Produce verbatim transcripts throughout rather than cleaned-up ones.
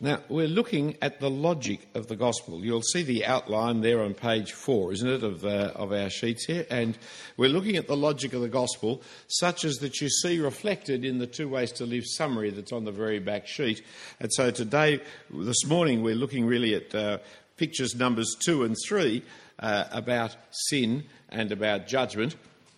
Now, we're looking at the logic of the gospel. You'll see the outline there on page four, isn't it, of, uh, of our sheets here? And we're looking at the logic of the gospel, such as that you see reflected in the Two Ways to Live summary that's on the very back sheet. And so today, this morning, we're looking really at uh, pictures numbers two and three uh, about sin and about judgment.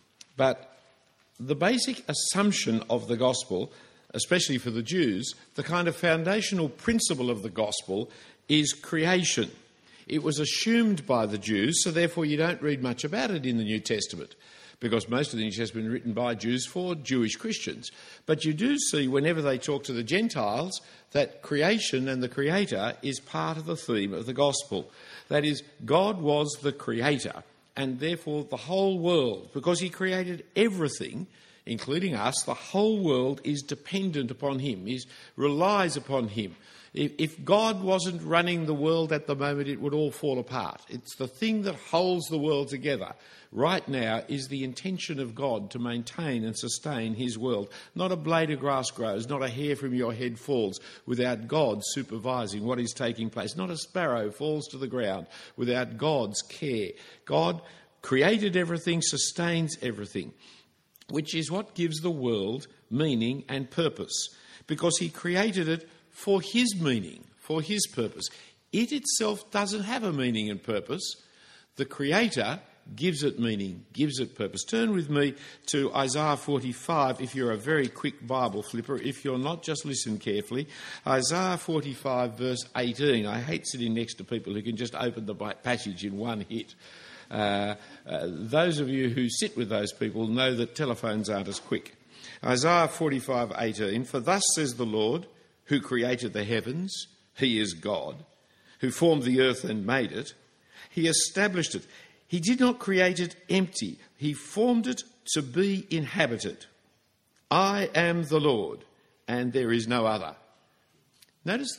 But the basic assumption of the gospel, especially for the Jews, the kind of foundational principle of the gospel is creation. It was assumed by the Jews, so therefore you don't read much about it in the New Testament, because most of the New Testament is written by Jews for Jewish Christians. But you do see, whenever they talk to the Gentiles, that creation and the Creator is part of the theme of the gospel. That is, God was the Creator, and therefore the whole world, because he created everything, including us, the whole world is dependent upon him, is relies upon him. If, if God wasn't running the world at the moment, it would all fall apart. It's the thing that holds the world together. Right now is the intention of God to maintain and sustain his world. Not a blade of grass grows, not a hair from your head falls without God supervising what is taking place. Not a sparrow falls to the ground without God's care. God created everything, sustains everything, which is what gives the world meaning and purpose, because he created it for his meaning, for his purpose. It itself doesn't have a meaning and purpose. The Creator gives it meaning, gives it purpose. Turn with me to Isaiah forty-five if you're a very quick Bible flipper. If you're not, just listen carefully. Isaiah forty-five verse eighteen. I hate sitting next to people who can just open the passage in one hit. Uh, uh, those of you who sit with those people know that telephones aren't as quick. Isaiah forty-five eighteen, for thus says the Lord, who created the heavens, he is God, who formed the earth and made it. He established it. He did not create it empty. He formed it to be inhabited. I am the Lord, and there is no other. Notice,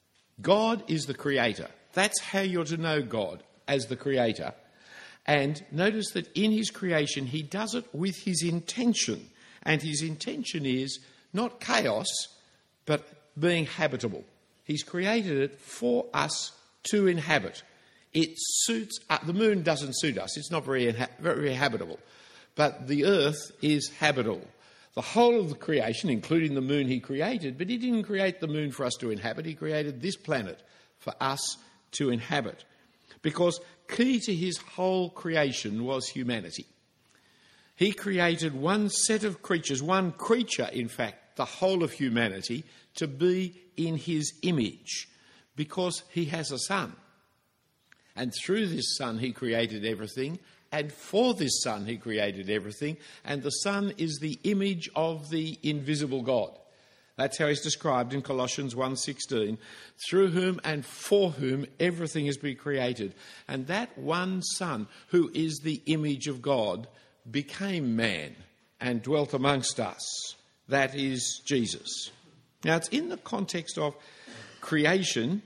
God is the Creator. That's how you're to know God, as the Creator. And notice that in his creation, he does it with his intention. And his intention is not chaos, but being habitable. He's created it for us to inhabit. It suits us. The moon doesn't suit us. It's not very, inha- very habitable. But the earth is habitable. The whole of the creation, including the moon, he created, but he didn't create the moon for us to inhabit. He created this planet for us to inhabit. Because key to his whole creation was humanity. He created one set of creatures, one creature, in fact, the whole of humanity, to be in his image, because he has a son. And through this son he created everything, and for this son he created everything, and the son is the image of the invisible God. That's how he's described in Colossians one sixteen, through whom and for whom everything has been created. And that one Son, who is the image of God, became man and dwelt amongst us. That is Jesus. Now, it's in the context of creation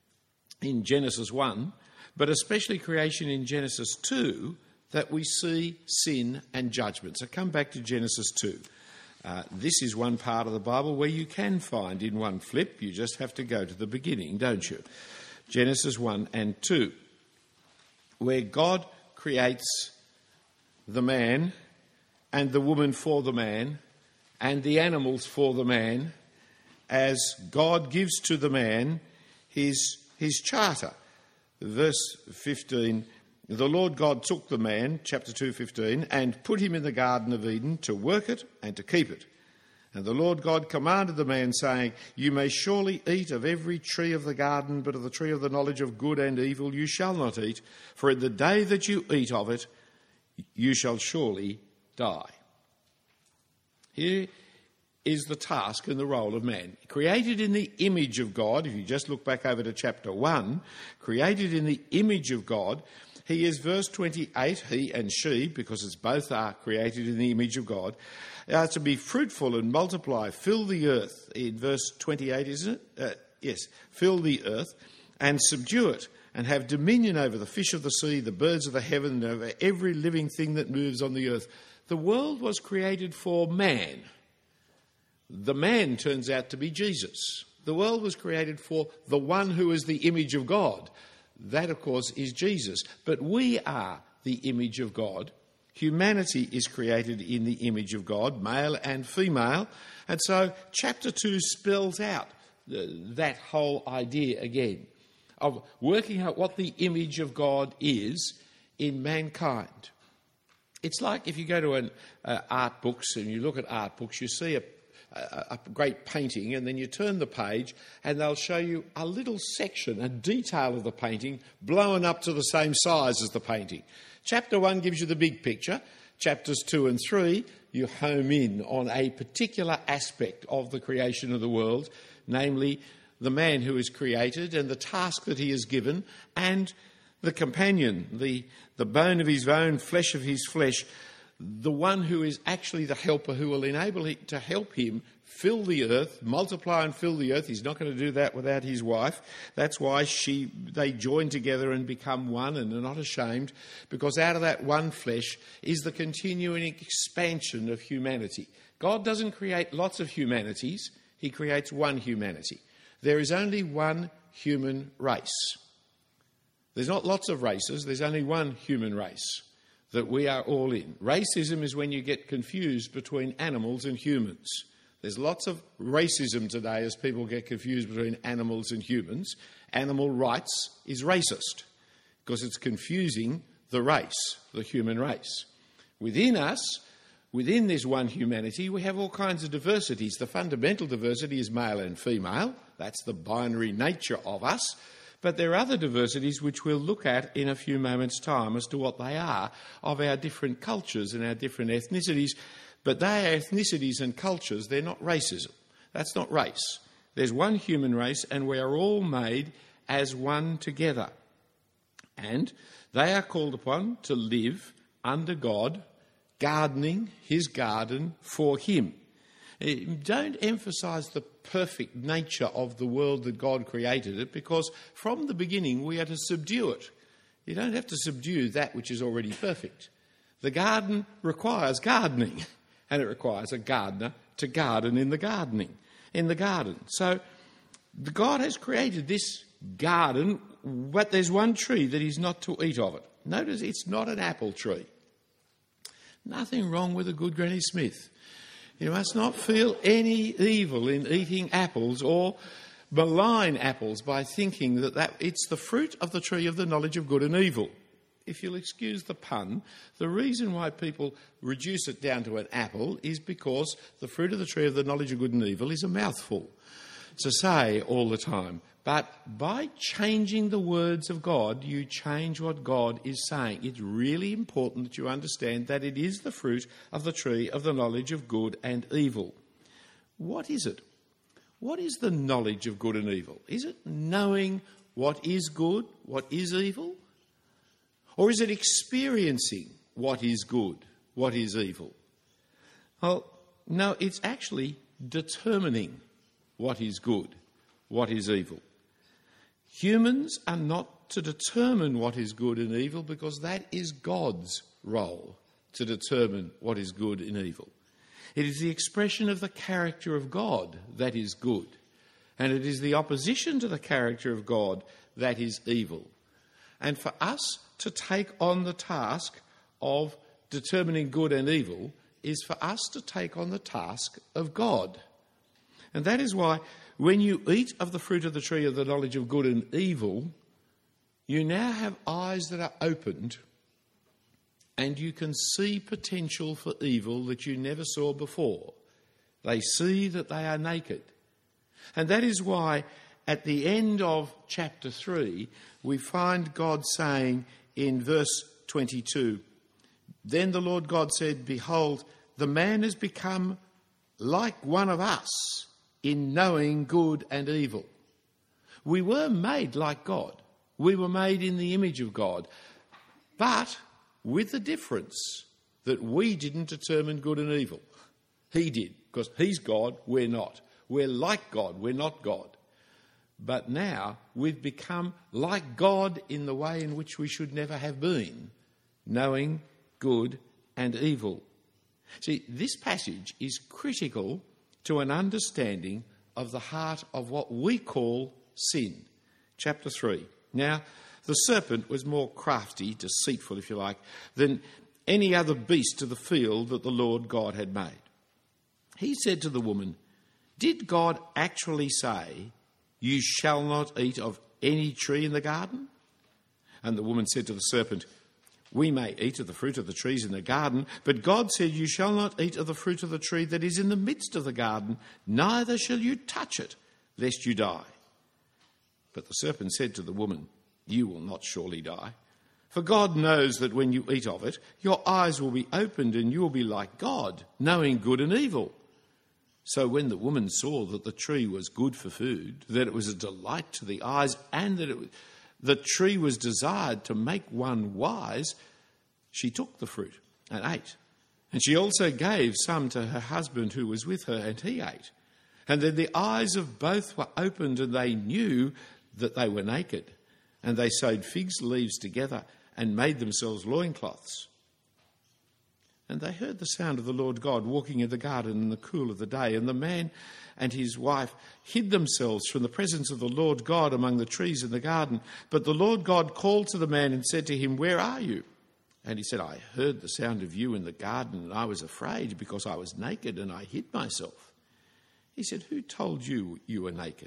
in Genesis one, but especially creation in Genesis two, that we see sin and judgment. So come back to Genesis two. Uh, this is one part of the Bible where you can find in one flip. You just have to go to the beginning, don't you? Genesis one and two, where God creates the man and the woman for the man and the animals for the man, as God gives to the man his, his charter. Verse fifteen, the Lord God took the man, chapter two fifteen, and put him in the Garden of Eden to work it and to keep it. And the Lord God commanded the man, saying, you may surely eat of every tree of the garden, but of the tree of the knowledge of good and evil you shall not eat, for in the day that you eat of it, you shall surely die. Here is the task and the role of man. Created in the image of God, if you just look back over to chapter one, created in the image of God, he is, verse twenty-eight, he and she, because it's both are created in the image of God, are to be fruitful and multiply, fill the earth, in verse twenty-eight, isn't it? Uh, yes, fill the earth and subdue it, and have dominion over the fish of the sea, the birds of the heaven, and over every living thing that moves on the earth. The world was created for man. The man turns out to be Jesus. The world was created for the one who is the image of God. That, of course, is Jesus. But we are the image of God. Humanity is created in the image of God, male and female. And so chapter two spells out that whole idea again of working out what the image of God is in mankind. It's like if you go to an uh, art books and you look at art books, you see a, a, a great painting and then you turn the page and they'll show you a little section, a detail of the painting blown up to the same size as the painting. Chapter one gives you the big picture. Chapters two and three, you home in on a particular aspect of the creation of the world, namely the man who is created and the task that he is given, and the companion, the, the bone of his bone, flesh of his flesh, the one who is actually the helper who will enable him to help him fill the earth, multiply and fill the earth. He's not going to do that without his wife. That's why she they join together and become one and are not ashamed, because out of that one flesh is the continuing expansion of humanity. God doesn't create lots of humanities. He creates one humanity. There is only one human race. There's not lots of races. There's only one human race that we are all in. Racism is when you get confused between animals and humans. There's lots of racism today as people get confused between animals and humans. Animal rights is racist because it's confusing the race, the human race. Within us, within this one humanity, we have all kinds of diversities. The fundamental diversity is male and female. That's the binary nature of us. But there are other diversities which we'll look at in a few moments' time as to what they are of our different cultures and our different ethnicities. But they are ethnicities and cultures, they're not racism. That's not race. There's one human race and we are all made as one together. And they are called upon to live under God, gardening his garden for him. Don't emphasise the perfect nature of the world that God created it, because from the beginning we are to subdue it. You don't have to subdue that which is already perfect. The garden requires gardening, and it requires a gardener to garden in the gardening, in the garden. So God has created this garden, but there's one tree that he's not to eat of it. Notice it's not an apple tree. Nothing wrong with a good Granny Smith. You must not feel any evil in eating apples or malign apples by thinking that, that it's the fruit of the tree of the knowledge of good and evil. If you'll excuse the pun, the reason why people reduce it down to an apple is because the fruit of the tree of the knowledge of good and evil is a mouthful to say all the time. But by changing the words of God, you change what God is saying. It's really important that you understand that it is the fruit of the tree of the knowledge of good and evil. What is it? What is the knowledge of good and evil? Is it knowing what is good, what is evil? Or is it experiencing what is good, what is evil? Well, no, it's actually determining what is good, what is evil. Humans are not to determine what is good and evil, because that is God's role, to determine what is good and evil. It is the expression of the character of God that is good, and it is the opposition to the character of God that is evil. And for us to take on the task of determining good and evil is for us to take on the task of God. And that is why when you eat of the fruit of the tree of the knowledge of good and evil, you now have eyes that are opened and you can see potential for evil that you never saw before. They see that they are naked. And that is why at the end of chapter three, we find God saying in verse twenty-two, "Then the Lord God said, Behold, the man has become like one of us in knowing good and evil." We were made like God. We were made in the image of God. But with the difference that we didn't determine good and evil. He did, because he's God, we're not. We're like God, we're not God. But now we've become like God in the way in which we should never have been, knowing good and evil. See, this passage is critical to an understanding of the heart of what we call sin. Chapter three. Now, the serpent was more crafty, deceitful, if you like, than any other beast of the field that the Lord God had made. He said to the woman, "Did God actually say, 'You shall not eat of any tree in the garden?'" And the woman said to the serpent, "We may eat of the fruit of the trees in the garden, but God said, 'You shall not eat of the fruit of the tree that is in the midst of the garden, neither shall you touch it, lest you die.' But the serpent said to the woman, 'You will not surely die. For God knows that when you eat of it, your eyes will be opened and you will be like God, knowing good and evil.' So when the woman saw that the tree was good for food, that it was a delight to the eyes, and that it, the tree was desired to make one wise, she took the fruit and ate. And she also gave some to her husband who was with her, and he ate. And then the eyes of both were opened, and they knew that they were naked. And they sewed fig leaves together and made themselves loincloths. And they heard the sound of the Lord God walking in the garden in the cool of the day. And the man and his wife hid themselves from the presence of the Lord God among the trees in the garden. But the Lord God called to the man and said to him, "Where are you?" And he said, "I heard the sound of you in the garden, and I was afraid because I was naked and I hid myself." He said, "Who told you you were naked?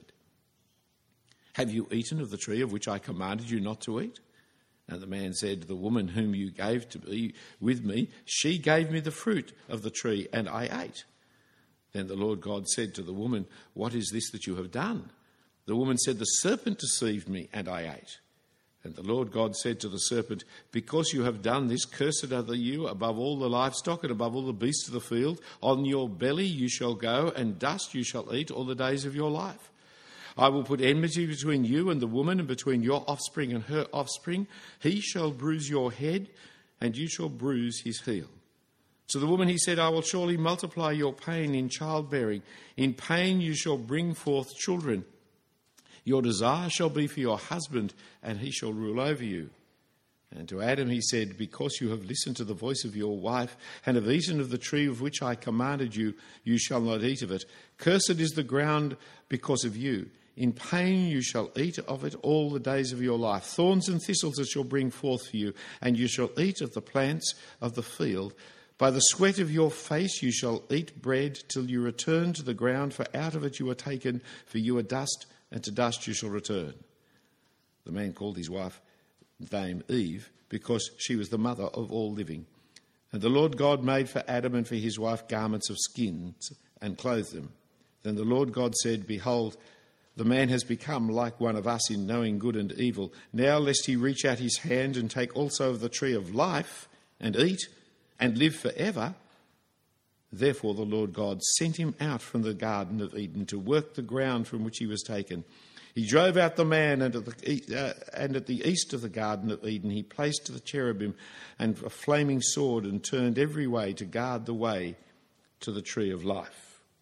Have you eaten of the tree of which I commanded you not to eat?" And the man said, "The woman whom you gave to be with me, she gave me the fruit of the tree, and I ate." Then the Lord God said to the woman, "What is this that you have done?" The woman said, "The serpent deceived me, and I ate." And the Lord God said to the serpent, "Because you have done this, cursed are you above all the livestock and above all the beasts of the field. On your belly you shall go, and dust you shall eat all the days of your life. I will put enmity between you and the woman, and between your offspring and her offspring. He shall bruise your head, and you shall bruise his heel." To the woman he said, "I will surely multiply your pain in childbearing. In pain you shall bring forth children. Your desire shall be for your husband, and he shall rule over you." And to Adam he said, "Because you have listened to the voice of your wife, and have eaten of the tree of which I commanded you, you shall not eat of it. Cursed is the ground because of you. In pain you shall eat of it all the days of your life. Thorns and thistles it shall bring forth for you, and you shall eat of the plants of the field. By the sweat of your face you shall eat bread till you return to the ground, for out of it you are taken, for you are dust, and to dust you shall return." The man called his wife name Eve, because she was the mother of all living. And the Lord God made for Adam and for his wife garments of skins, and clothed them. Then the Lord God said, "Behold, the man has become like one of us in knowing good and evil. Now lest he reach out his hand and take also of the tree of life, and eat, and live forever." Therefore the Lord God sent him out from the Garden of Eden to work the ground from which he was taken. He drove out the man, and at the, uh, and at the east of the Garden of Eden he placed the cherubim and a flaming sword, and turned every way to guard the way to the tree of life.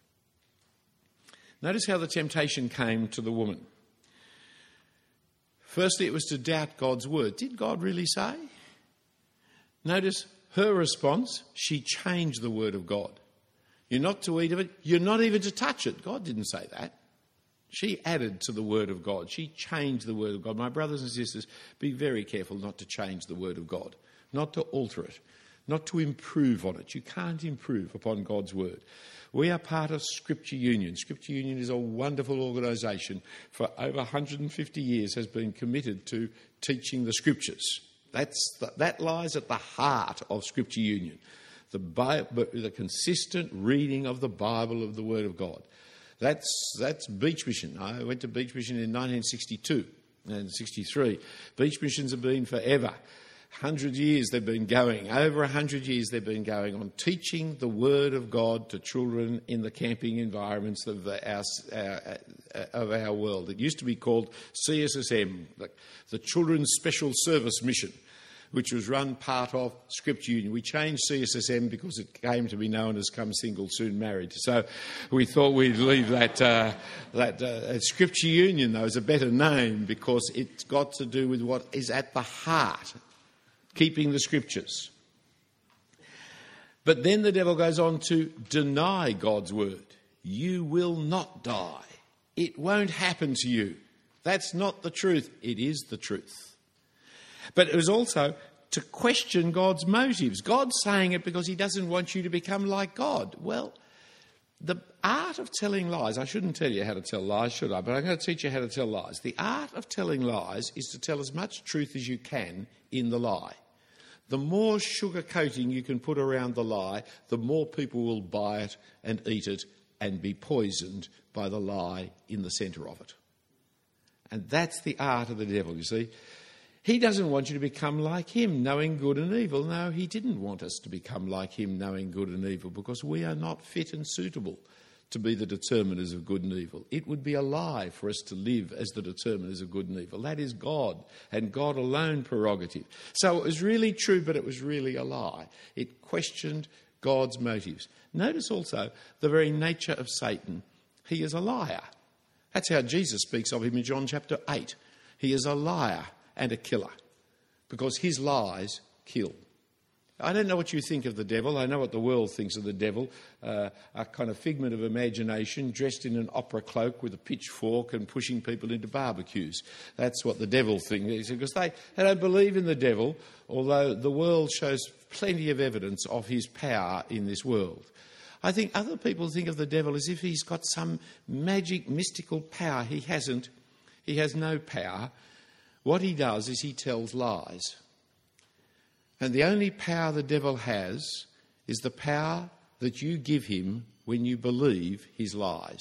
Notice how the temptation came to the woman. Firstly, it was to doubt God's word. Did God really say? Notice her response. She changed the word of God. You're not to eat of it. You're not even to touch it. God didn't say that. She added to the word of God. She changed the word of God. My brothers and sisters, be very careful not to change the word of God, not to alter it, not to improve on it. You can't improve upon God's word. We are part of Scripture Union. Scripture Union is a wonderful organisation. For over one hundred fifty years has been committed to teaching the Scriptures. That's the, that lies at the heart of Scripture Union, the, Bible, the consistent reading of the Bible, of the Word of God. That's, that's Beach Mission. I went to Beach Mission in nineteen sixty-two and sixty-three. Beach Missions have been forever. one hundred years they've been going, over one hundred years they've been going on teaching the Word of God to children in the camping environments of our, our, of our world. It used to be called C S S M, the, the Children's Special Service Mission, which was run part of Scripture Union. We changed C S S M because it came to be known as Come Single, Soon Married. So we thought we'd leave that, uh, that uh, Scripture Union, though, as a better name, because it's got to do with what is at the heart, keeping the Scriptures. But then the devil goes on to deny God's word. You will not die. It won't happen to you. That's not the truth. It is the truth. But it was also to question God's motives. God's saying it because he doesn't want you to become like God. Well, the art of telling lies, I shouldn't tell you how to tell lies, should I? But I'm going to teach you how to tell lies. The art of telling lies is to tell as much truth as you can in the lie. The more sugar coating you can put around the lie, the more people will buy it and eat it and be poisoned by the lie in the centre of it. And that's the art of the devil, you see. He doesn't want you to become like him, knowing good and evil. No, he didn't want us to become like him, knowing good and evil, because we are not fit and suitable to be the determiners of good and evil. It would be a lie for us to live as the determiners of good and evil. That is God, and God alone prerogative. So it was really true, but it was really a lie. It questioned God's motives. Notice also the very nature of Satan. He is a liar. That's how Jesus speaks of him in John chapter eight. He is a liar and a killer, because his lies kill. I don't know what you think of the devil. I know what the world thinks of the devil, uh, a kind of figment of imagination, dressed in an opera cloak with a pitchfork and pushing people into barbecues. That's what the devil thinks, because they, they don't believe in the devil, although the world shows plenty of evidence of his power in this world. I think other people think of the devil as if he's got some magic, mystical power. He hasn't. He has no power. What he does is he tells lies. And the only power the devil has is the power that you give him when you believe his lies.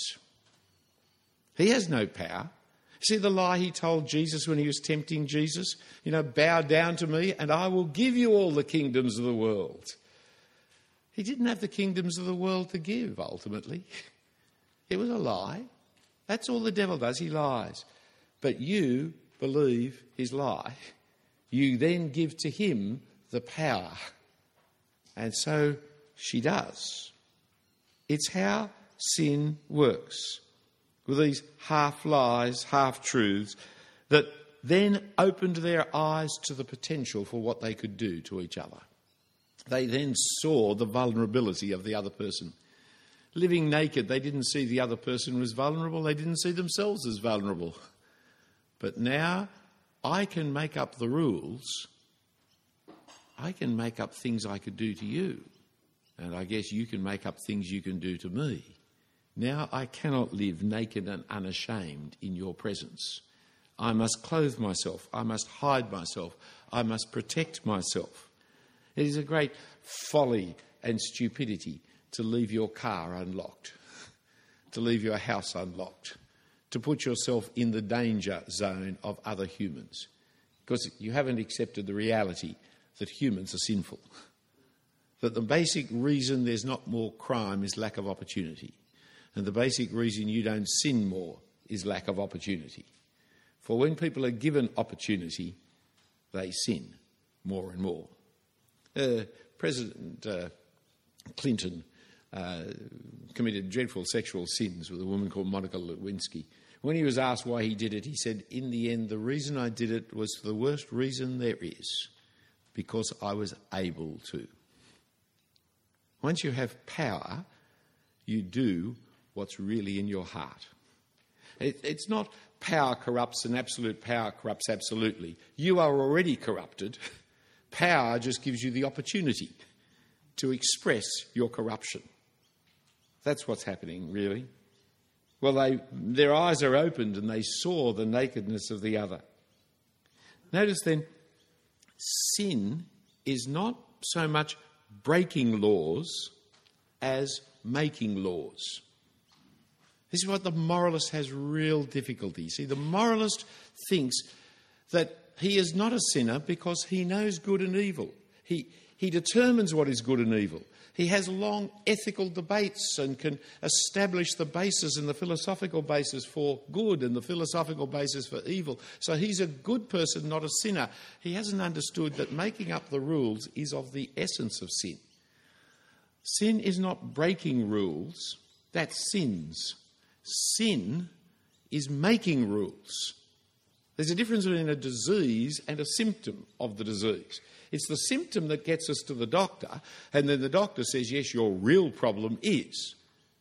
He has no power. See the lie he told Jesus when he was tempting Jesus? You know, bow down to me and I will give you all the kingdoms of the world. He didn't have the kingdoms of the world to give, ultimately. It was a lie. That's all the devil does, he lies. But you believe his lie. You then give to him the power. And so she does. It's how sin works, with these half lies, half truths, that then opened their eyes to the potential for what they could do to each other. They then saw the vulnerability of the other person. Living naked, they didn't see the other person was vulnerable. They didn't see themselves as vulnerable. But now I can make up the rules. I can make up things I could do to you. And I guess you can make up things you can do to me. Now I cannot live naked and unashamed in your presence. I must clothe myself. I must hide myself. I must protect myself. It is a great folly and stupidity to leave your car unlocked, to leave your house unlocked, to put yourself in the danger zone of other humans, because you haven't accepted the reality that humans are sinful, that the basic reason there's not more crime is lack of opportunity, and the basic reason you don't sin more is lack of opportunity. For when people are given opportunity, they sin more and more. Uh, President uh, Clinton uh, committed dreadful sexual sins with a woman called Monica Lewinsky. When he was asked why he did it, he said, in the end, the reason I did it was the worst reason there is, because I was able to. Once you have power, you do what's really in your heart. It, it's not power corrupts and absolute power corrupts absolutely. You are already corrupted. Power just gives you the opportunity to express your corruption. That's what's happening, really. Well, they, their eyes are opened and they saw the nakedness of the other. Notice then, sin is not so much breaking laws as making laws. This is what the moralist has real difficulty. See, the moralist thinks that he is not a sinner because he knows good and evil. He, he determines what is good and evil. He has long ethical debates and can establish the basis and the philosophical basis for good and the philosophical basis for evil. So he's a good person, not a sinner. He hasn't understood that making up the rules is of the essence of sin. Sin is not breaking rules, that's sins. Sin is making rules. There's a difference between a disease and a symptom of the disease. It's the symptom that gets us to the doctor, and then the doctor says, yes, your real problem is.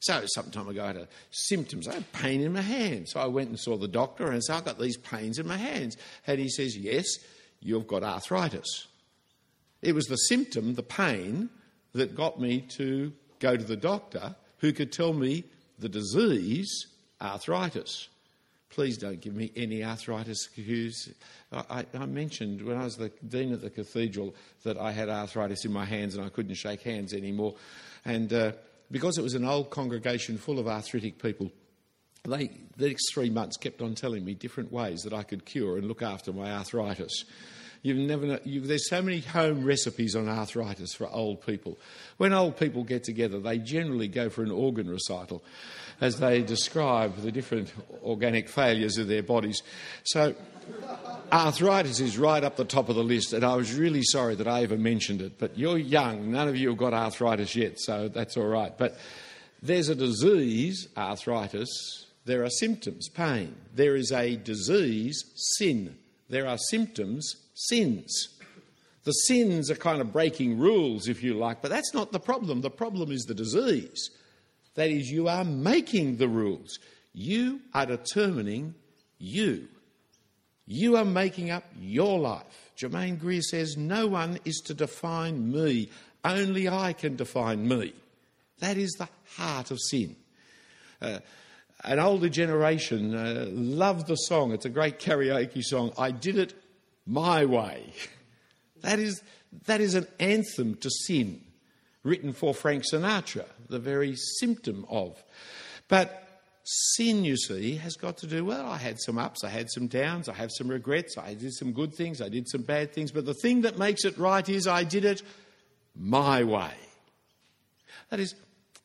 So some time ago I had a symptoms, I had pain in my hands. So I went and saw the doctor and said, I've got these pains in my hands. And he says, yes, you've got arthritis. It was the symptom, the pain, that got me to go to the doctor who could tell me the disease, arthritis. Please don't give me any arthritis cues. I, I mentioned when I was the dean of the cathedral that I had arthritis in my hands and I couldn't shake hands anymore. And uh, because it was an old congregation full of arthritic people, they, the next three months kept on telling me different ways that I could cure and look after my arthritis. You've never know, you've, there's so many home recipes on arthritis for old people. When old people get together, they generally go for an organ recital as they describe the different organic failures of their bodies. So arthritis is right up the top of the list, and I was really sorry that I ever mentioned it. But you're young. None of you have got arthritis yet, so that's all right. But there's a disease, arthritis. There are symptoms, pain. There is a disease, sin. There are symptoms, sins. The sins are kind of breaking rules, if you like, but that's not the problem. The problem is the disease. That is, you are making the rules. You are determining you. You are making up your life. Germaine Greer says, no one is to define me. Only I can define me. That is the heart of sin. Uh, an older generation uh, loved the song. It's a great karaoke song. I did it my way. That is, that is an anthem to sin, written for Frank Sinatra, the very symptom of. But sin, you see, has got to do, well, I had some ups, I had some downs, I have some regrets, I did some good things, I did some bad things, but the thing that makes it right is I did it my way. That is,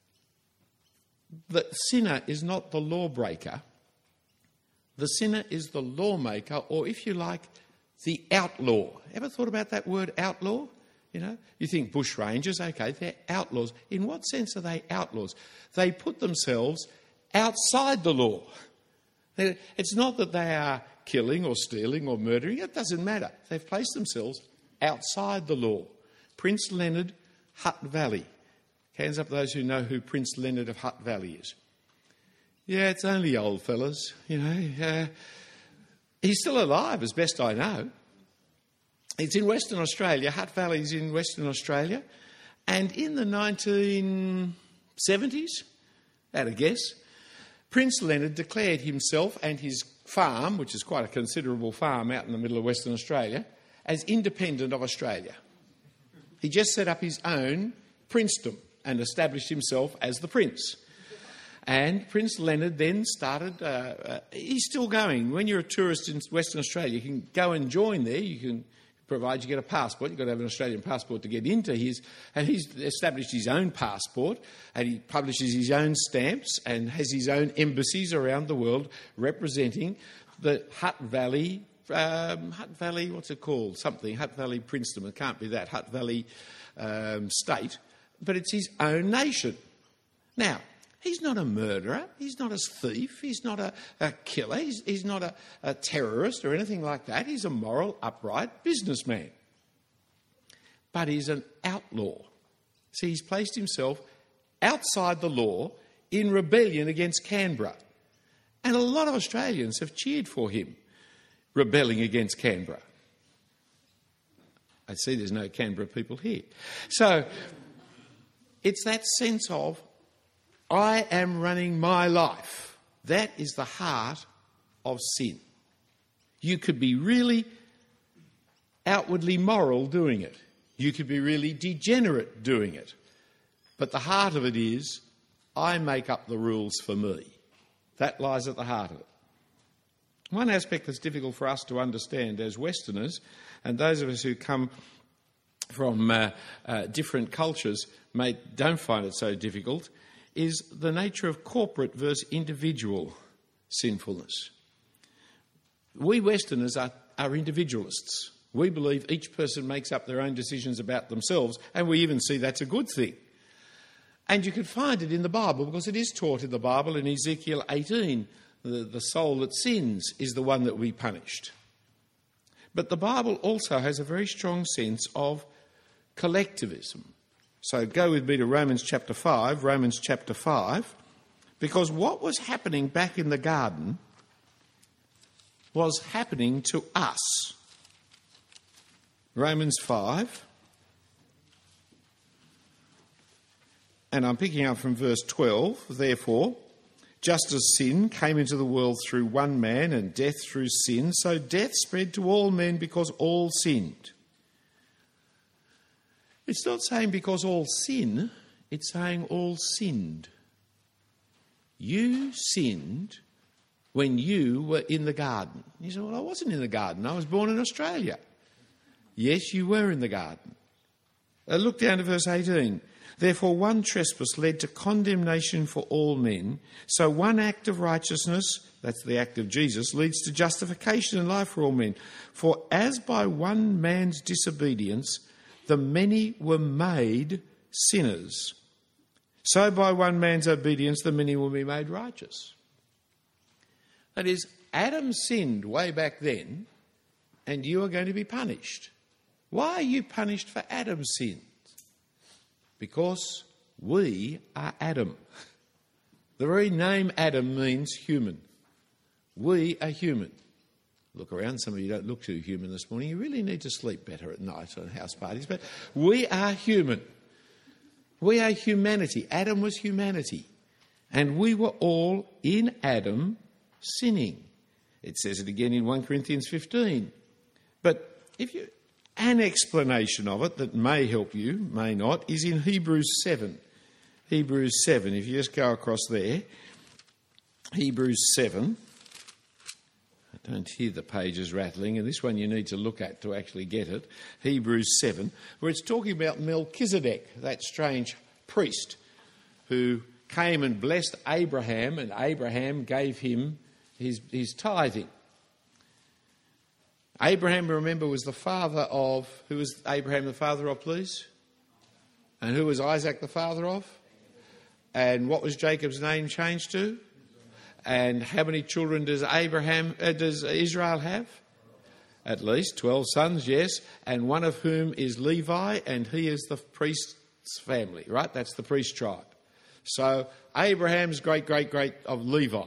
the sinner is not the lawbreaker. The sinner is the lawmaker, or if you like, the outlaw. Ever thought about that word outlaw? You know, you think bush rangers, okay, they're outlaws. In what sense are they outlaws? They put themselves outside the law. It's not that they are killing or stealing or murdering. It doesn't matter. They've placed themselves outside the law. Prince Leonard, Hutt Valley. Hands up those who know who Prince Leonard of Hutt Valley is. Yeah, it's only old fellas, you know. Uh, he's still alive, as best I know. It's in Western Australia. Hutt Valley is in Western Australia. And in the nineteen seventies, at a guess, Prince Leonard declared himself and his farm, which is quite a considerable farm out in the middle of Western Australia, as independent of Australia. He just set up his own princedom and established himself as the prince. And Prince Leonard then started, uh, uh, he's still going. When you're a tourist in Western Australia, you can go and join there. You can, provided you get a passport. You've got to have an Australian passport to get into his. And he's established his own passport, and he publishes his own stamps and has his own embassies around the world representing the Hutt Valley, um, Hutt Valley, what's it called? Something, Hutt Valley Princedom. It can't be that, Hutt Valley um, State. But it's his own nation. Now, he's not a murderer, he's not a thief, he's not a, a killer, he's, he's not a, a terrorist or anything like that. He's a moral, upright businessman. But he's an outlaw. See, he's placed himself outside the law in rebellion against Canberra. And a lot of Australians have cheered for him, rebelling against Canberra. I see there's no Canberra people here. So it's that sense of, I am running my life. That is the heart of sin. You could be really outwardly moral doing it. You could be really degenerate doing it. But the heart of it is, I make up the rules for me. That lies at the heart of it. One aspect that's difficult for us to understand as Westerners, and those of us who come from uh, uh, different cultures may, don't find it so difficult, is the nature of corporate versus individual sinfulness. We Westerners are, are individualists. We believe each person makes up their own decisions about themselves, and we even see that's a good thing. And you can find it in the Bible, because it is taught in the Bible in Ezekiel eighteen. The, the soul that sins is the one that we punished. But the Bible also has a very strong sense of collectivism. So go with me to Romans chapter five. Romans chapter five. Because what was happening back in the garden was happening to us. Romans five, and I'm picking up from verse twelve, therefore, just as sin came into the world through one man and death through sin, so death spread to all men because all sinned. It's not saying because all sin, it's saying all sinned. You sinned when you were in the garden. You say, well, I wasn't in the garden. I was born in Australia. Yes, you were in the garden. Uh, look down to verse eighteen. Therefore, one trespass led to condemnation for all men. So one act of righteousness, that's the act of Jesus, leads to justification and life for all men. For as by one man's disobedience the many were made sinners, so by one man's obedience the many will be made righteous. That is, Adam sinned way back then, and you are going to be punished. Why are you punished for Adam's sins? Because we are Adam. The very name Adam means human. We are human. Look around, some of you don't look too human this morning. You really need to sleep better at night on house parties. But we are human. We are humanity. Adam was humanity. And we were all in Adam sinning. It says it again in First Corinthians fifteen. But if you... An explanation of it that may help you, may not, is in Hebrews seven. Hebrews seven, if you just go across there. Hebrews seven. I don't hear the pages rattling, and this one you need to look at to actually get it. Hebrews seven, where it's talking about Melchizedek, that strange priest who came and blessed Abraham, and Abraham gave him his, his tithing. Abraham, remember, was the father of... Who was Abraham the father of, please? And who was Isaac the father of? And what was Jacob's name changed to? And how many children does Abraham, uh, does Israel have? At least twelve sons, yes. And one of whom is Levi, and he is the priest's family, right? That's the priest tribe. So Abraham's great, great, great of Levi.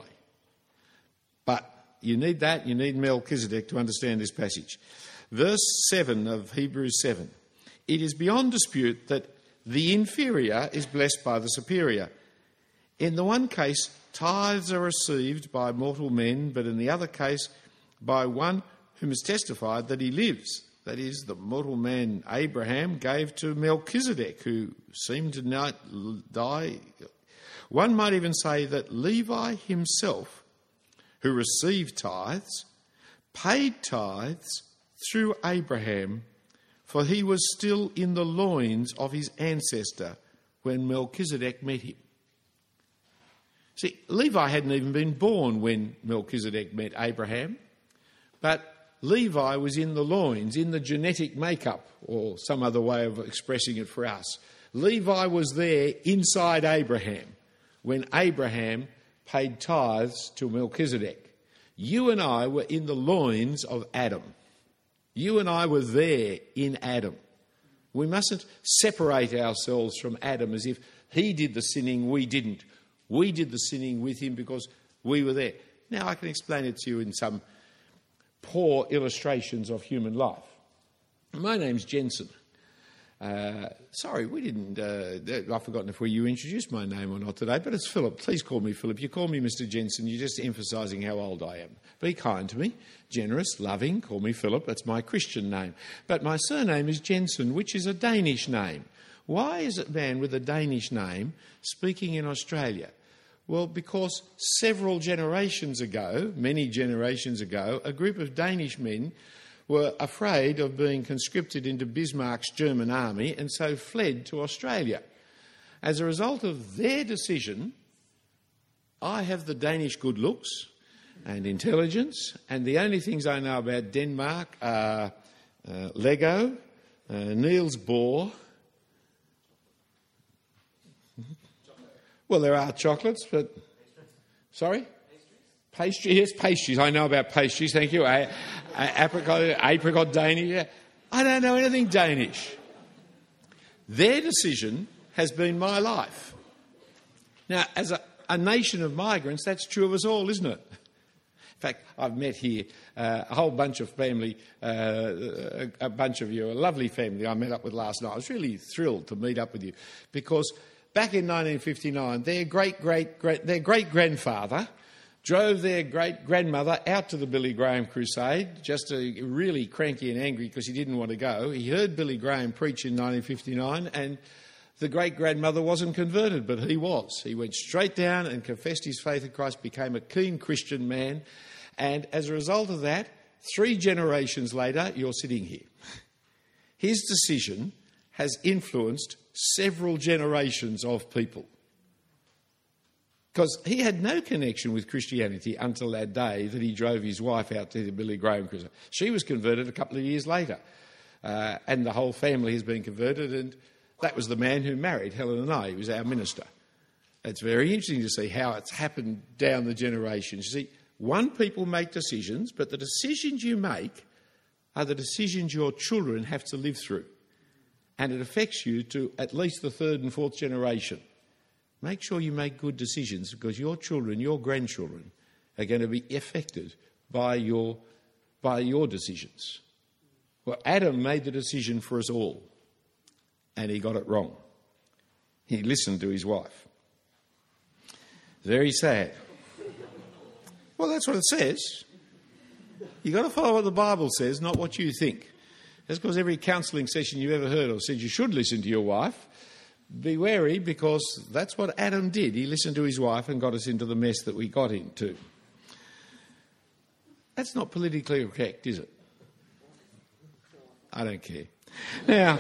But you need that, you need Melchizedek to understand this passage. Verse seven of Hebrews seven. It is beyond dispute that the inferior is blessed by the superior. In the one case, tithes are received by mortal men, but in the other case, by one whom has testified that he lives. That is, the mortal man Abraham gave to Melchizedek, who seemed to not die. One might even say that Levi himself, who received tithes, paid tithes through Abraham, for he was still in the loins of his ancestor when Melchizedek met him. See, Levi hadn't even been born when Melchizedek met Abraham, but Levi was in the loins, in the genetic makeup, or some other way of expressing it for us. Levi was there inside Abraham when Abraham paid tithes to Melchizedek. You and I were in the loins of Adam. You and I were there in Adam. We mustn't separate ourselves from Adam as if he did the sinning, we didn't. We did the sinning with him because we were there. Now, I can explain it to you in some poor illustrations of human life. My name's Jensen. Uh, sorry, we didn't... Uh, I've forgotten if we, you introduced my name or not today, but it's Philip. Please call me Philip. You call me Mister Jensen, you're just emphasising how old I am. Be kind to me, generous, loving. Call me Philip. That's my Christian name. But my surname is Jensen, which is a Danish name. Why is a man with a Danish name speaking in Australia? Well, because several generations ago, many generations ago, a group of Danish men were afraid of being conscripted into Bismarck's German army and so fled to Australia. As a result of their decision, I have the Danish good looks and intelligence, and the only things I know about Denmark are uh, Lego, uh, Niels Bohr. Well, there are chocolates, but... Sorry? Pastry, yes, pastries. I know about pastries, thank you. A, a, apricot, apricot Danish. Yeah. I don't know anything Danish. Their decision has been my life. Now, as a a nation of migrants, that's true of us all, isn't it? In fact, I've met here uh, a whole bunch of family, uh, a, a bunch of you, a lovely family I met up with last night. I was really thrilled to meet up with you because back in nineteen fifty-nine, their great-great-great, their great-grandfather drove their great-grandmother out to the Billy Graham crusade, just to, really cranky and angry because he didn't want to go. He heard Billy Graham preach in nineteen fifty-nine and the great-grandmother wasn't converted, but he was. He went straight down and confessed his faith in Christ, became a keen Christian man, and as a result of that, three generations later, you're sitting here. His decision has influenced several generations of people. Because he had no connection with Christianity until that day that he drove his wife out to the Billy Graham crusade. She was converted a couple of years later, uh, and the whole family has been converted, and that was the man who married Helen and I. He was our minister. It's very interesting to see how it's happened down the generations. You see, one, people make decisions, but the decisions you make are the decisions your children have to live through. And it affects you to at least the third and fourth generation. Make sure you make good decisions because your children, your grandchildren, are going to be affected by your, by your decisions. Well, Adam made the decision for us all, and he got it wrong. He listened to his wife. Very sad. Well, that's what it says. You've got to follow what the Bible says, not what you think. That's because every counselling session you've ever heard of said you should listen to your wife. Be wary, because that's what Adam did. He listened to his wife and got us into the mess that we got into. That's not politically correct, is it? I don't care. Now,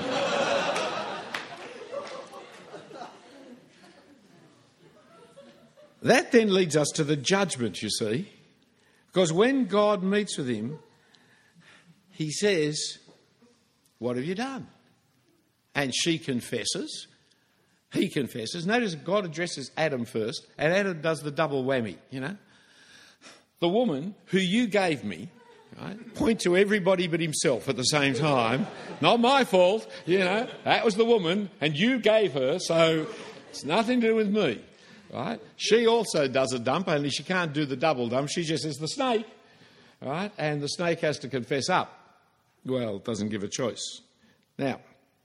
that then leads us to the judgment, you see. Because when God meets with him, he says, "What have you done?" And she confesses. He confesses. Notice God addresses Adam first, and Adam does the double whammy, you know. The woman who you gave me, right, point to everybody but himself at the same time. Not my fault, you know. That was the woman, and you gave her, so it's nothing to do with me, right? She also does a dump, only she can't do the double dump. She just says the snake, right? And the snake has to confess up. Well, it doesn't give a choice. Now,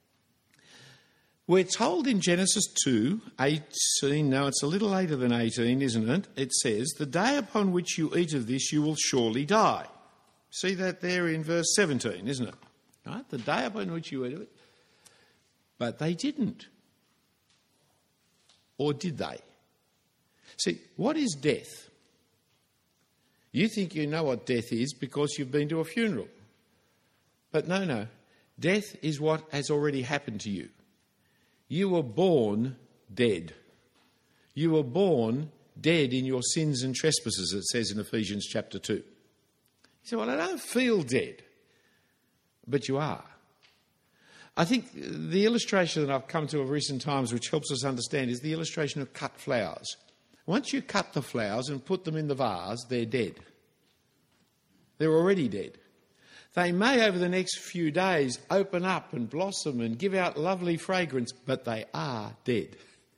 we're told in Genesis two, eighteen, no, it's a little later than eighteen, isn't it? It says, "The day upon which you eat of this, you will surely die." See that there in verse seventeen, isn't it? Right? The day upon which you eat of it. But they didn't. Or did they? See, what is death? You think you know what death is because you've been to a funeral. But no, no. Death is what has already happened to you. You were born dead. You were born dead in your sins and trespasses, it says in Ephesians chapter two. You say, well, I don't feel dead. But you are. I think the illustration that I've come to of recent times, which helps us understand, is the illustration of cut flowers. Once you cut the flowers and put them in the vase, they're dead. They're already dead. They may, over the next few days, open up and blossom and give out lovely fragrance, but they are dead.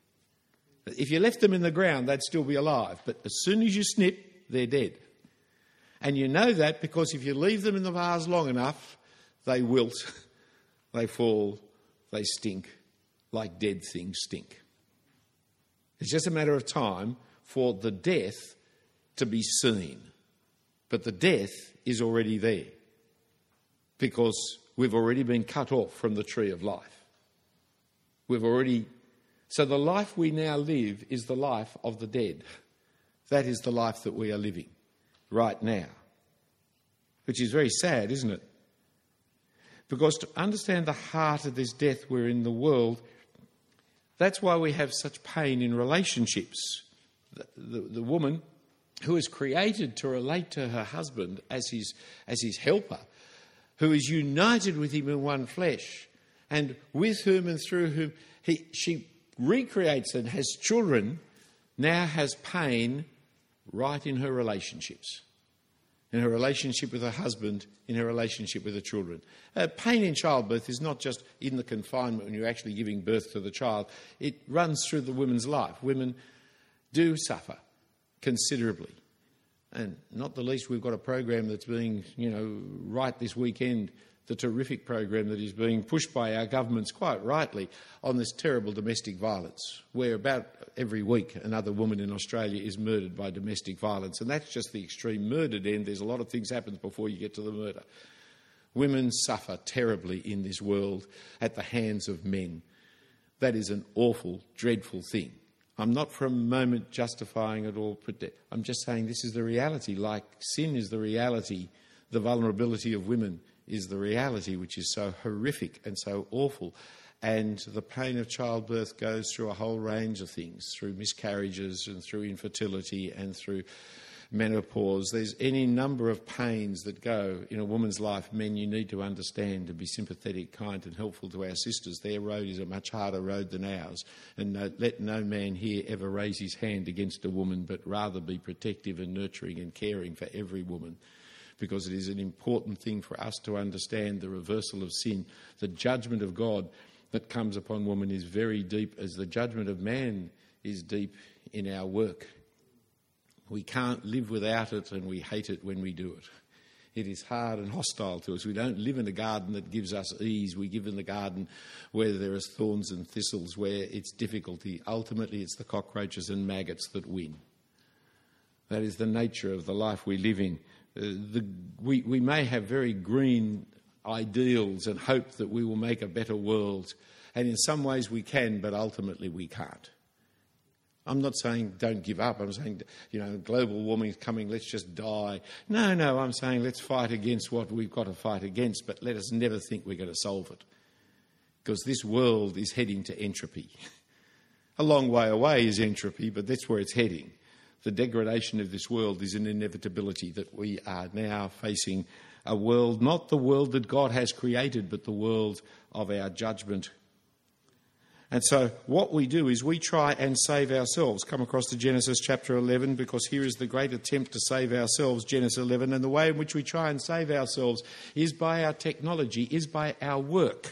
If you left them in the ground, they'd still be alive. But as soon as you snip, they're dead. And you know that because if you leave them in the vase long enough, they wilt, they fall, they stink, like dead things stink. It's just a matter of time for the death to be seen. But the death is already there, because we've already been cut off from the tree of life. We've already... So the life we now live is the life of the dead. That is the life that we are living right now. Which is very sad, isn't it? Because to understand the heart of this death we're in the world, that's why we have such pain in relationships. The, the, the woman who is created to relate to her husband as his, as his helper, who is united with him in one flesh, and with whom and through whom he, she recreates and has children, now has pain right in her relationships. In her relationship with her husband, in her relationship with her children. Uh, pain in childbirth is not just in the confinement when you're actually giving birth to the child. It runs through the woman's life. Women do suffer considerably. And not the least, we've got a program that's being, you know, right this weekend, the terrific program that is being pushed by our governments quite rightly on this terrible domestic violence, where about every week another woman in Australia is murdered by domestic violence. And that's just the extreme murdered end. There's a lot of things happen before you get to the murder. Women suffer terribly in this world at the hands of men. That is an awful, dreadful thing. I'm not for a moment justifying it or protect. I'm just saying this is the reality. Like sin is the reality, the vulnerability of women is the reality, which is so horrific and so awful. And the pain of childbirth goes through a whole range of things, through miscarriages and through infertility and through menopause. There's any number of pains that go in a woman's life. Men, you need to understand, to be sympathetic, kind and helpful to our sisters. Their road is a much harder road than ours. And no, let no man here ever raise his hand against a woman, but rather be protective and nurturing and caring for every woman, because it is an important thing for us to understand the reversal of sin. The judgment of God that comes upon woman is very deep, as the judgment of man is deep in our work. We can't live without it, and we hate it when we do it. It is hard and hostile to us. We don't live in a garden that gives us ease. We live in the garden where there are thorns and thistles, where it's difficulty. Ultimately, it's the cockroaches and maggots that win. That is the nature of the life we live in. Uh, the, we, we may have very green ideals and hope that we will make a better world, and in some ways we can, but ultimately we can't. I'm not saying don't give up. I'm saying, you know, global warming is coming, let's just die. No, no, I'm saying let's fight against what we've got to fight against, but let us never think we're going to solve it, because this world is heading to entropy. A long way away is entropy, but that's where it's heading. The degradation of this world is an inevitability, that we are now facing a world, not the world that God has created, but the world of our judgment. And so what we do is we try and save ourselves. Come across to Genesis chapter eleven, because here is the great attempt to save ourselves, Genesis eleven. And the way in which we try and save ourselves is by our technology, is by our work.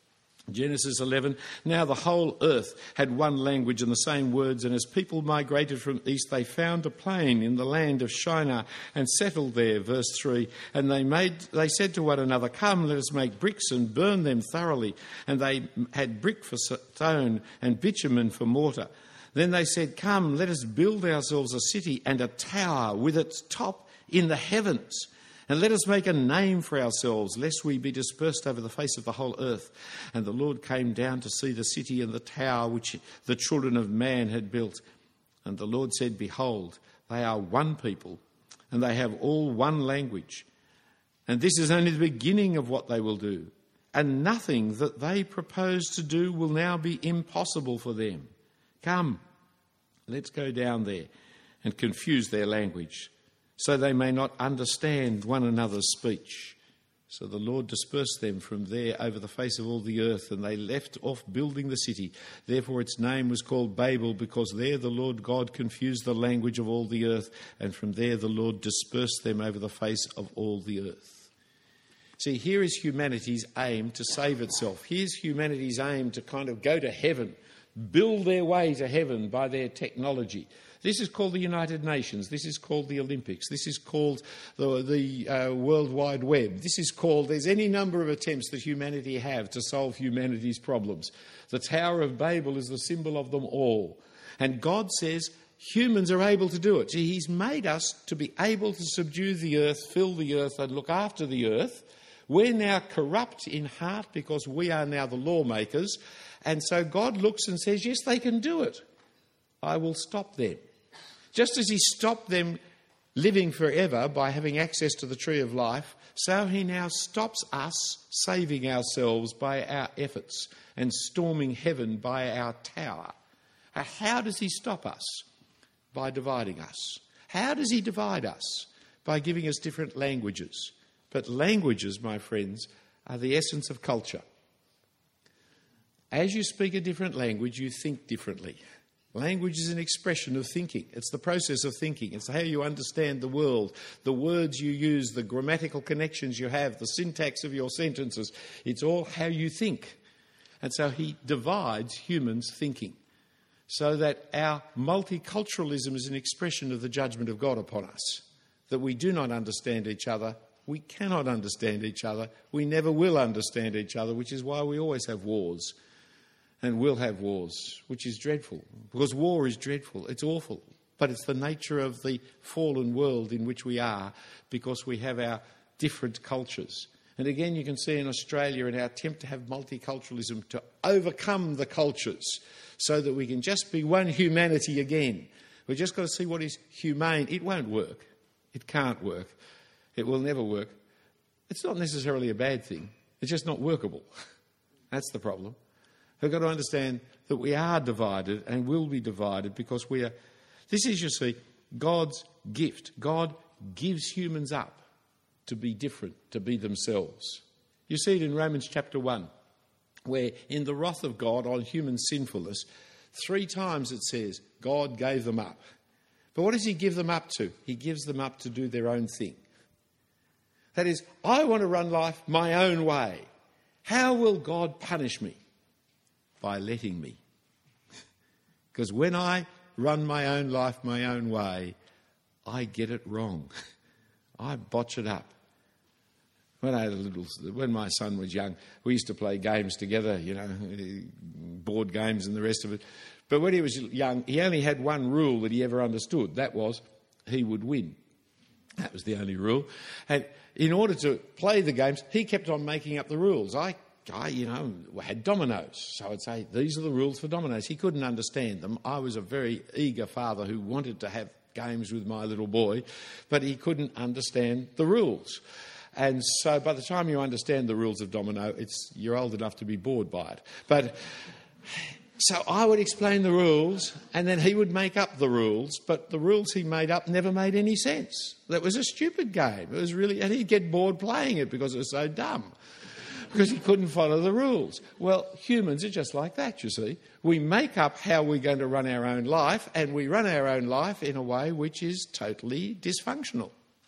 Genesis eleven, now the whole earth had one language and the same words, and as people migrated from east, they found a plain in the land of Shinar and settled there. Verse three, and they made, they said to one another, come, let us make bricks and burn them thoroughly. And they had brick for stone and bitumen for mortar. Then they said, come, let us build ourselves a city and a tower with its top in the heavens. And let us make a name for ourselves, lest we be dispersed over the face of the whole earth. And the Lord came down to see the city and the tower which the children of man had built. And the Lord said, behold, they are one people, and they have all one language. And this is only the beginning of what they will do. And nothing that they propose to do will now be impossible for them. Come, let's go down there and confuse their language, so they may not understand one another's speech. So the Lord dispersed them from there over the face of all the earth, and they left off building the city. Therefore its name was called Babel, because there the Lord God confused the language of all the earth, and from there the Lord dispersed them over the face of all the earth. See, here is humanity's aim to save itself. Here's humanity's aim to kind of go to heaven, build their way to heaven by their technology. This is called the United Nations. This is called the Olympics. This is called the, the uh, World Wide Web. This is called, there's any number of attempts that humanity have to solve humanity's problems. The Tower of Babel is the symbol of them all. And God says humans are able to do it. He's made us to be able to subdue the earth, fill the earth and look after the earth. We're now corrupt in heart because we are now the lawmakers. And so God looks and says, yes, they can do it. I will stop them. Just as he stopped them living forever by having access to the tree of life, so he now stops us saving ourselves by our efforts and storming heaven by our tower. How does he stop us? By dividing us. How does he divide us? By giving us different languages. But languages, my friends, are the essence of culture. As you speak a different language, you think differently. Language is an expression of thinking. It's the process of thinking. It's how you understand the world, the words you use, the grammatical connections you have, the syntax of your sentences. It's all how you think. And so he divides humans' thinking. so that our multiculturalism is an expression of the judgment of God upon us, that we do not understand each other, we cannot understand each other, we never will understand each other, which is why we always have wars and will have wars, which is dreadful, because war is dreadful, it's awful, but it's the nature of the fallen world in which we are, because we have our different cultures. And again, you can see in Australia in our attempt to have multiculturalism to overcome the cultures so that we can just be one humanity again. We've just got to see what is humane. It won't work. It can't work. It will never work. It's not necessarily a bad thing. It's just not workable. That's the problem. We've got to understand that we are divided and will be divided because we are... This is, you see, God's gift. God gives humans up to be different, to be themselves. You see it in Romans chapter one, where in the wrath of God on human sinfulness, three times it says God gave them up. But what does he give them up to? He gives them up to do their own thing. That is, I want to run life my own way. How will God punish me? By letting me. Because when I run my own life my own way, I get it wrong. I botch it up. When I had a little, when my son was young, we used to play games together, you know, board games and the rest of it. But when he was young, he only had one rule that he ever understood. That was, he would win. That was the only rule. And in order to play the games, he kept on making up the rules. I, I, you know, had dominoes. So I'd say, these are the rules for dominoes. He couldn't understand them. I was a very eager father who wanted to have games with my little boy, but he couldn't understand the rules. And so by the time you understand the rules of domino, it's, you're old enough to be bored by it. But so I would explain the rules and then he would make up the rules, but the rules he made up never made any sense. That was a stupid game. It was really, and he'd get bored playing it because it was so dumb, because he couldn't follow the rules. Well, humans are just like that, you see. We make up how we're going to run our own life, and we run our own life in a way which is totally dysfunctional.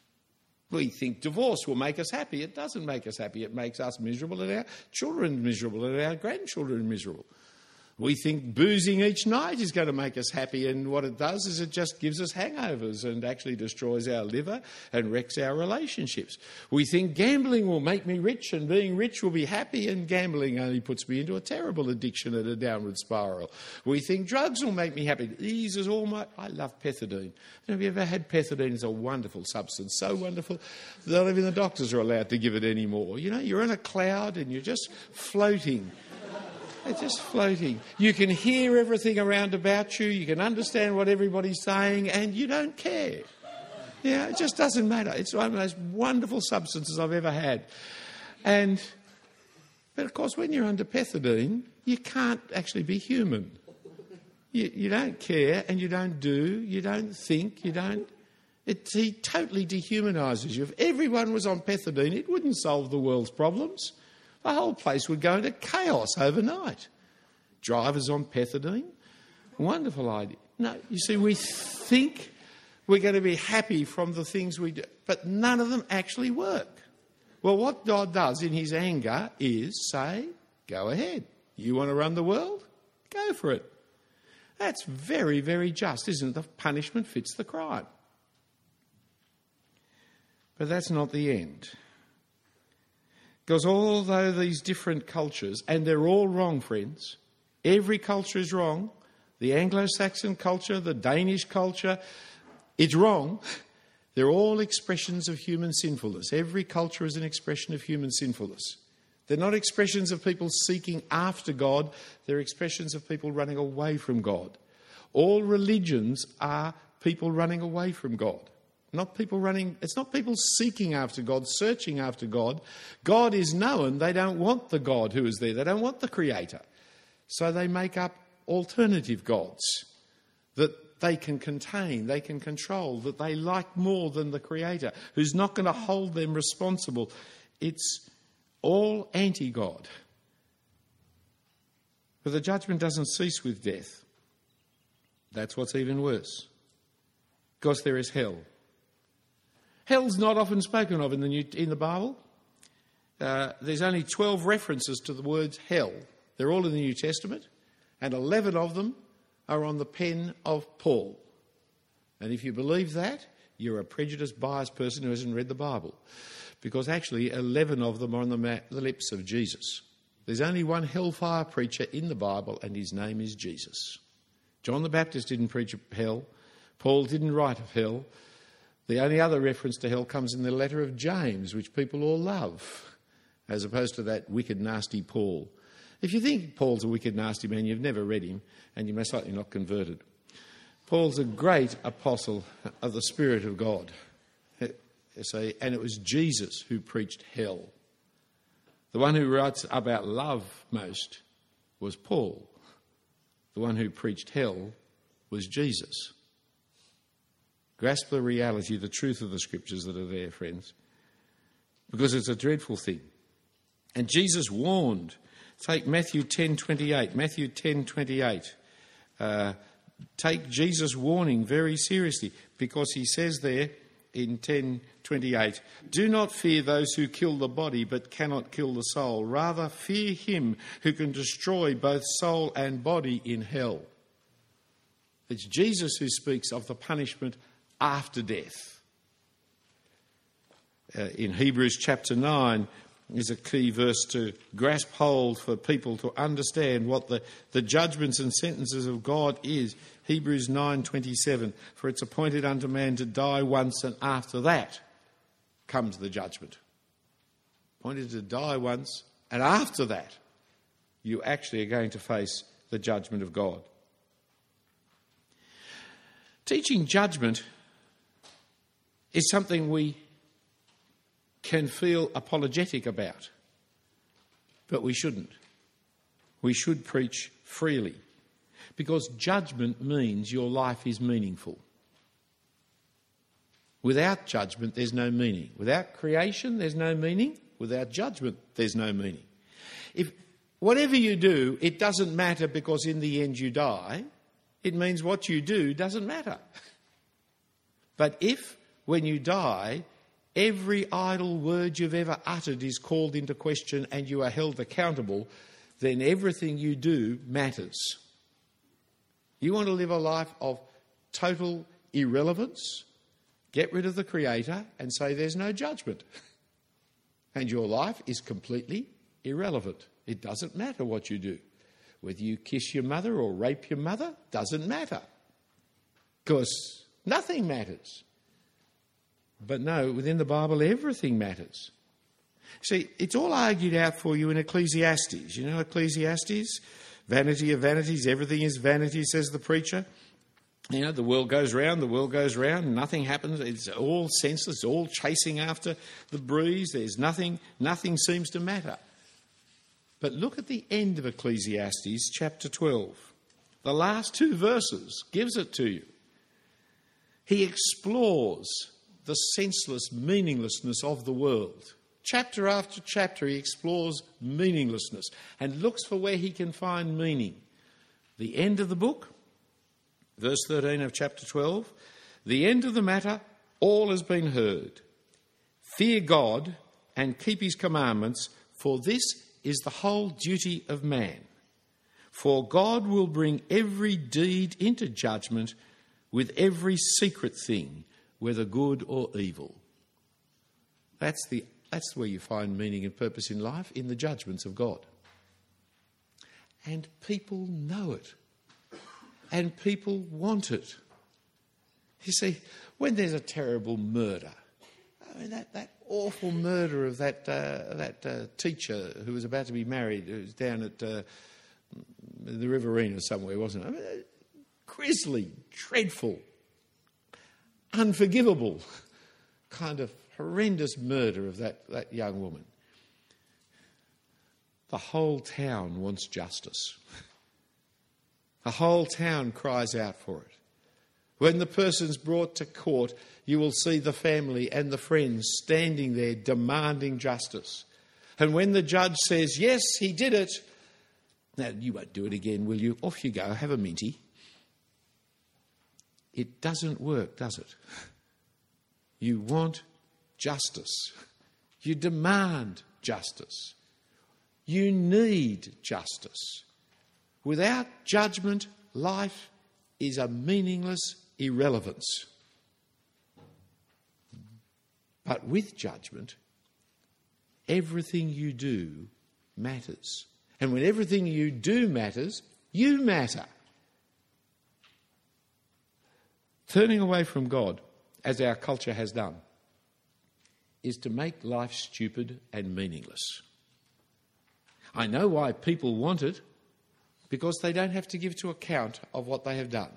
We think divorce will make us happy. It doesn't make us happy. It makes us miserable and our children miserable and our grandchildren miserable. We think boozing each night is going to make us happy, and what it does is it just gives us hangovers and actually destroys our liver and wrecks our relationships. We think gambling will make me rich, and being rich will be happy, and gambling only puts me into a terrible addiction and a downward spiral. We think drugs will make me happy. It eases all my... I love pethidine. Have you ever had pethidine? It's a wonderful substance, so wonderful that not even the doctors are allowed to give it anymore. You know, you're in a cloud and you're just floating. It's just floating. You can hear everything around about you. You can understand what everybody's saying, and you don't care. Yeah, it just doesn't matter. It's one of the most wonderful substances I've ever had. And, but of course, when you're under pethidine, you can't actually be human. You, you don't care, and you don't do, you don't think, you don't... It, he totally dehumanises you. If everyone was on pethidine, it wouldn't solve the world's problems. The whole place would go into chaos overnight. Drivers on pethidine? Wonderful idea. No, you see, we think we're going to be happy from the things we do, but none of them actually work. Well, what God does in his anger is say, go ahead. You want to run the world? Go for it. That's very, very just, isn't it? The punishment fits the crime. But that's not the end. Because although these different cultures, and they're all wrong, friends, every culture is wrong, the Anglo-Saxon culture, the Danish culture, it's wrong. They're all expressions of human sinfulness. Every culture is an expression of human sinfulness. They're not expressions of people seeking after God, they're expressions of people running away from God. All religions are people running away from God. Not people running, it's not people seeking after God, searching after God. God is known. They don't want the God who is there. They don't want the Creator. So they make up alternative gods that they can contain, they can control, that they like more than the Creator, who's not going to hold them responsible. It's all anti-God. But the judgment doesn't cease with death. That's what's even worse. Because there is hell. Hell's not often spoken of in the, New, in the Bible. Uh, there's only twelve references to the words hell. They're all in the New Testament, and eleven of them are on the pen of Paul. And if you believe that, you're a prejudiced, biased person who hasn't read the Bible. Because actually eleven of them are on the, ma- the lips of Jesus. There's only one hellfire preacher in the Bible, and his name is Jesus. John the Baptist didn't preach of hell. Paul didn't write of hell. The only other reference to hell comes in the letter of James, which people all love, as opposed to that wicked, nasty Paul. If you think Paul's a wicked, nasty man, you've never read him, and you're most likely not converted. Paul's a great apostle of the Spirit of God. And it was Jesus who preached hell. The one who writes about love most was Paul. The one who preached hell was Jesus. Grasp the reality, the truth of the scriptures that are there, friends, because it's a dreadful thing. And Jesus warned. Take Matthew ten twenty-eight. Matthew ten twenty-eight. Uh, take Jesus' warning very seriously, because he says there in ten twenty-eight, do not fear those who kill the body but cannot kill the soul. Rather, fear him who can destroy both soul and body in hell. It's Jesus who speaks of the punishment after death. Uh, in Hebrews chapter nine is a key verse to grasp hold for people to understand what the, the judgments and sentences of God is. Hebrews nine twenty-seven, for it's appointed unto man to die once, and after that comes the judgment. Appointed to die once, and after that you actually are going to face the judgment of God. Teaching judgment is something we can feel apologetic about, but we shouldn't. We should preach freely, because judgment means your life is meaningful. Without judgment, there's no meaning. Without creation, there's no meaning. Without judgment, there's no meaning. If whatever you do, it doesn't matter because in the end you die, it means what you do doesn't matter. But if, when you die, every idle word you've ever uttered is called into question and you are held accountable, then everything you do matters. You want to live a life of total irrelevance? Get rid of the Creator and say there's no judgment. And your life is completely irrelevant. It doesn't matter what you do. Whether you kiss your mother or rape your mother, doesn't matter. Because nothing matters. But no, within the Bible, everything matters. See, it's all argued out for you in Ecclesiastes. You know Ecclesiastes? Vanity of vanities, everything is vanity, says the preacher. You know, the world goes round, the world goes round, nothing happens. It's all senseless, all chasing after the breeze. There's nothing, nothing seems to matter. But look at the end of Ecclesiastes chapter twelve. The last two verses gives it to you. He explores the senseless meaninglessness of the world. Chapter after chapter he explores meaninglessness and looks for where he can find meaning. The end of the book, verse thirteen of chapter twelve, the end of the matter, all has been heard. Fear God and keep his commandments, for this is the whole duty of man. For God will bring every deed into judgment with every secret thing, whether good or evil. That's the that's where you find meaning and purpose in life, in the judgments of God. And people know it. And people want it. You see, when there's a terrible murder, I mean, that, that awful murder of that uh, that uh, teacher who was about to be married, who was down at uh, the Riverina somewhere, wasn't it? I mean, grisly, dreadful, unforgivable kind of horrendous murder of that, that young woman. The whole town wants justice. The whole town cries out for it. When the person's brought to court, you will see the family and the friends standing there demanding justice. And when the judge says, yes, he did it, now you won't do it again, will you? Off you go, have a minty. It doesn't work, does it? You want justice. You demand justice. You need justice. Without judgment, life is a meaningless irrelevance. But with judgment, everything you do matters. And when everything you do matters, you matter. Turning away from God, as our culture has done, is to make life stupid and meaningless. I know why people want it, because they don't have to give to account of what they have done.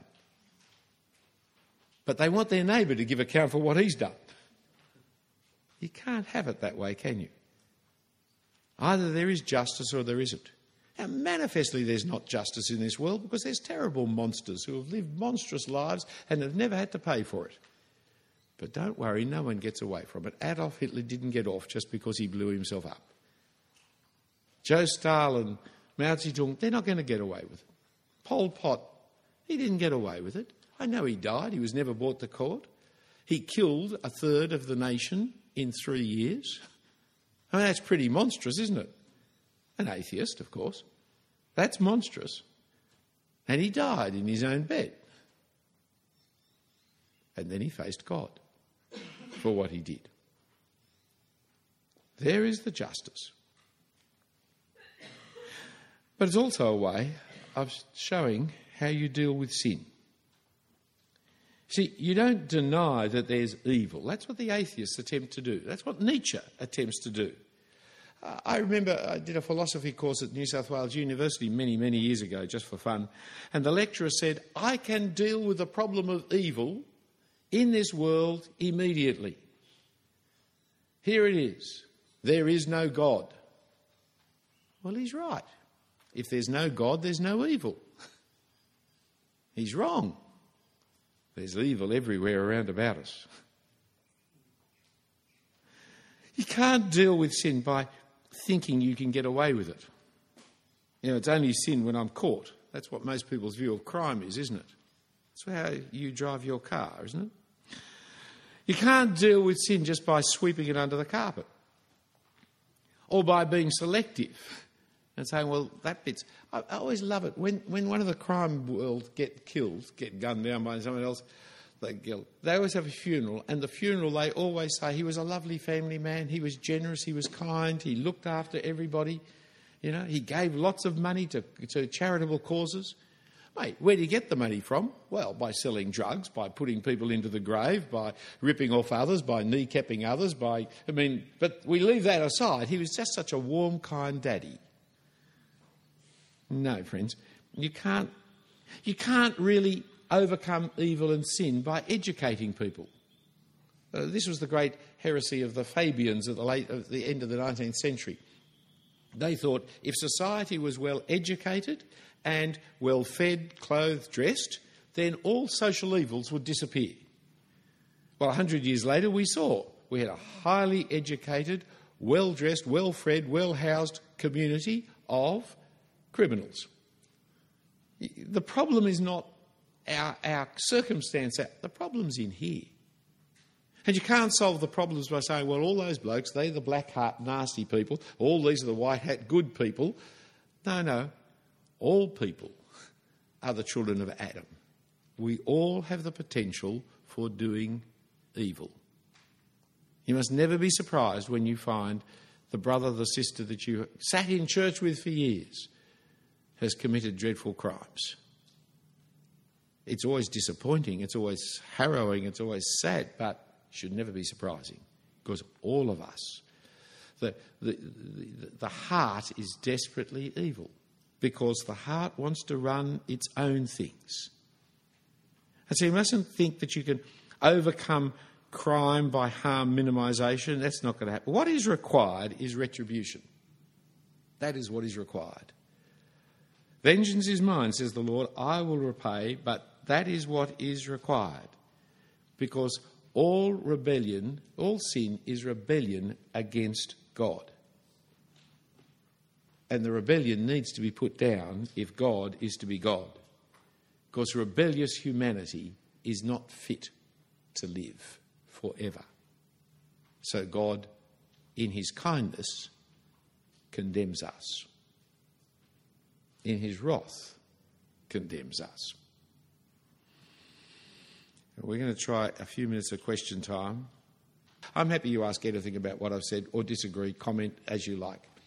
But they want their neighbour to give account for what he's done. You can't have it that way, can you? Either there is justice or there isn't. Now, manifestly there's not justice in this world because there's terrible monsters who have lived monstrous lives and have never had to pay for it. But don't worry, no one gets away from it. Adolf Hitler didn't get off just because he blew himself up. Joe Stalin, Mao Zedong, they're not going to get away with it. Pol Pot, he didn't get away with it. I know he died. He was never brought to court. He killed a third of the nation in three years. I mean, that's pretty monstrous, isn't it? An atheist, of course. That's monstrous. And he died in his own bed. And then he faced God for what he did. There is the justice. But it's also a way of showing how you deal with sin. See, you don't deny that there's evil. That's what the atheists attempt to do. That's what Nietzsche attempts to do. Uh, I remember I did a philosophy course at New South Wales University many, many years ago, just for fun, and the lecturer said, I can deal with the problem of evil in this world immediately. Here it is. There is no God. Well, he's right. If there's no God, there's no evil. He's wrong. There's evil everywhere around about us. You can't deal with sin by thinking you can get away with it. You know, it's only sin when I'm caught. That's what most people's view of crime is, isn't it? That's how you drive your car, isn't it? You can't deal with sin just by sweeping it under the carpet or by being selective and saying, well, that bit's... I, I always love it. When when one of the crime world get killed, get gunned down by someone else, they, they always have a funeral, and the funeral they always say he was a lovely family man, he was generous, he was kind, he looked after everybody, you know, he gave lots of money to, to charitable causes. Mate, where do you get the money from? Well, by selling drugs, by putting people into the grave, by ripping off others, by kneecapping others, by... I mean, but we leave that aside. He was just such a warm, kind daddy. No, friends, you can't, you can't really overcome evil and sin by educating people. Uh, this was the great heresy of the Fabians at the, late, at the end of the nineteenth century. They thought if society was well educated and well fed, clothed, dressed, then all social evils would disappear. Well, a hundred years later we saw we had a highly educated, well-dressed, well-fed, well-housed community of criminals. The problem is not our, our circumstance, the problem's in here. And you can't solve the problems by saying, well, all those blokes, they're the black hat nasty people, all these are the white hat good people. No, no, all people are the children of Adam. We all have the potential for doing evil. You must never be surprised when you find the brother, the sister that you sat in church with for years has committed dreadful crimes. It's always disappointing, it's always harrowing, it's always sad, but it should never be surprising because all of us, the, the, the, the heart is desperately evil because the heart wants to run its own things. And so you mustn't think that you can overcome crime by harm minimisation. That's not going to happen. What is required is retribution. That is what is required. Vengeance is mine, says the Lord, I will repay, but that is what is required. Because all rebellion, all sin is rebellion against God. And the rebellion needs to be put down if God is to be God. Because rebellious humanity is not fit to live forever. So God, in his kindness, condemns us. In his wrath, condemns us. We're going to try a few minutes of question time. I'm happy you ask anything about what I've said or disagree, comment as you like.